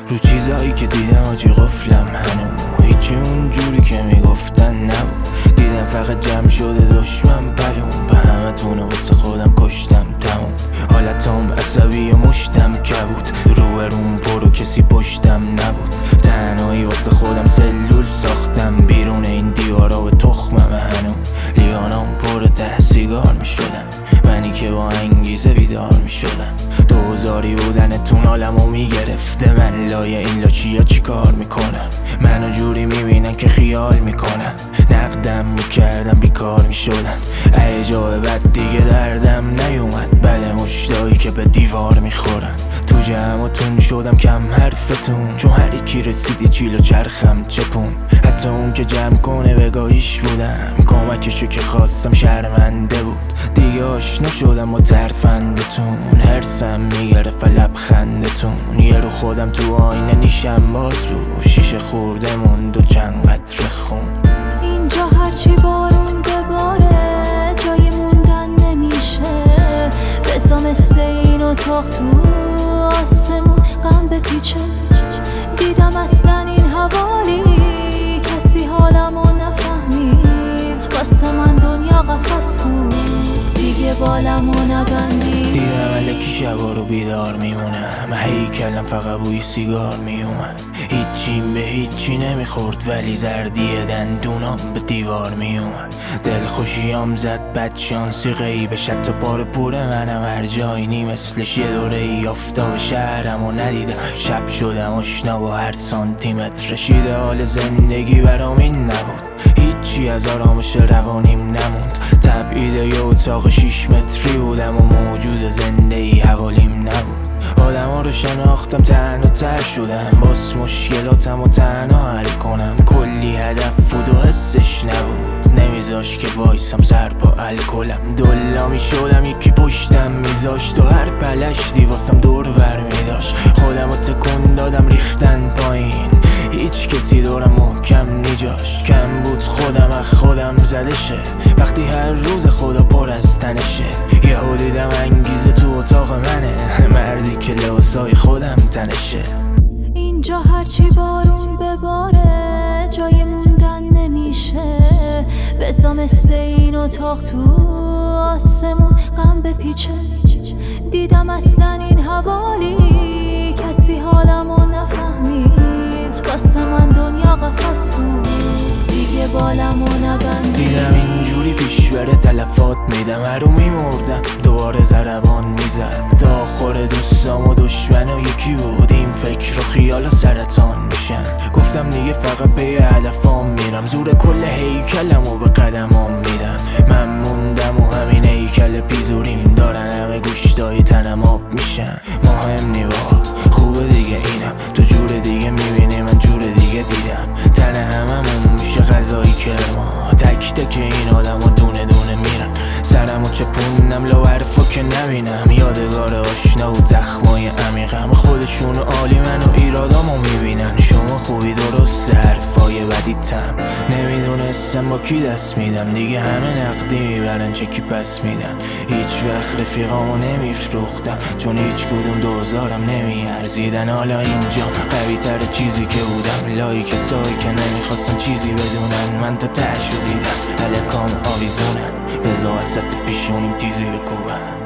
رو چیزایی که دیدم آجی قفلم هنو هیچی اونجوری که میگفتن نبود. دیدم فقط جمع شده دشمن بلون، به همه تونه واسه خودم کشتم تموم. حالتام عصبی و مشتم کبود، روبروم پر و کسی پشتم نبود. تنهایی واسه خودم سلول ساختم، بیرون این دیوارا به تخمم هنو. لیوانام پر ته سیگار میشدن، منی که با انگیزه بیدار میشدم. دوزاری بودنتون حالمو میگرفته، من لای این لاچیا چی کار میکنم؟ منو جوری میبینن که خیال میکنن، نقدم میکردم بیکار میشدن. ای جای بد دیگه دردم نیومد، بد مشتایی که به دیوار میخورن. تو جمعتون شدم کم حرفتون، چون هر کی رسیدی چیل و چرخم چپون. حتی اون که جمع کنه بگاهیش بودم، کمکشو که خواستم شرمنده بود. دیگه آشنا شدم با ترفندتون، هرسم میگرفت لبخندتون. یه رو خودم تو آینه نیشم باز بود، شیشه خورده موند و چند قطره خون. اینجا هرچی بارون بباره جای موندن نمیشه، بزا مثل این اتاق تو آسمون غم بپیچه. دیدم اصلا این حوالی کسی حالمو نفهمید، واسه من دنیا قفس بود دیگه بالمو نبندید. دیدم الکی شبا رو بیدار میمونم، هیکلم فقط بوی سیگار میومد. هیچیم به هیچی نمیخورد ولی زردی دندونام به دیوار میومد. دلخوشیام زد بدشانسی غیبش، حتی بار پور منم هر جایی نی مثلش. یه دوره ای آفتاب شهرم و ندیدم، شب شدم آشنا با هر سانتیمترش. ایدئال زندگی برام این نبود، هیچی از آرامش روانیم نموند. تبعید یه اتاق 6 متری بودم و موجود زنده ای حوالیم نبود. آدم ها رو شناختم، تنها تر شدم، باس مشکلاتم و تنها حل کنم. کلی هدف بود و حسش نبود، نمیذاش که وایسم سر پا الکلم. دلا میشدم یکی پشتم میذاشت و هر پلشتی واسم دور ور میداشت. خودم رو تکون دادم ریختن پایین، هیچ کسی دورم محکم نیجاش. کم بود خودم از خودم زده شه، وقتی هر روز خدا پر از تنشه. یهو دیدم انگیزه تو اتاق منه، مردی که لباسای خودم تنشه. اینجا هرچی بارون بباره جای موندن نمیشه، بزا مثل این اتاق تو آسمون غم بپیچه. دیدم اصلا این حوالی کسی حالمو نفهمید، واسه من دنیا قفس بود دیگه بالمو نبندید. دیدم اینجوری پیش بره تلفات میدم، هرو میمردم دوباره ضربان میزد. تا آخر دوستام و دشمن و یکی بود، این فکر و خیال و سرطان میشن. گفتم دیگه فقط به هدفام میرم، زور کل هیکلم و به قدمام میدم. من موندم و همین هیکل پیزوریم دارن، همه گوشتای تنم آب میشن. مهم نی خوبه دیگه اینم، تو جور دیگه میبینی من جور دیگه دیدم. تن هممون میشه غذایی کرما، تک تک این آدم ها دونه دونه میرن. سرمو چپوندم لا حرفا که نبینم، یادگار آشنا و زخمای عمیقم. خودشونو عالی منو ایرادامو میبینن، شما خوبی درست حرفای بدیتم. نمیدونستم با کی دست میدم، دیگه همه نقدی میبرن چکی پس میدن. هیچ وقت رفیقامو نمیفروختم، چون هیچ کدوم دوزارم نمیارزیدن. حالا اینجا قوی تر چیزی که بودم، لای کسایی که نمیخواستم چیزی بدونن. من تا ته شدیدم الکام آویزونن، بزا وسط پیشونیم تیزی بکوبن.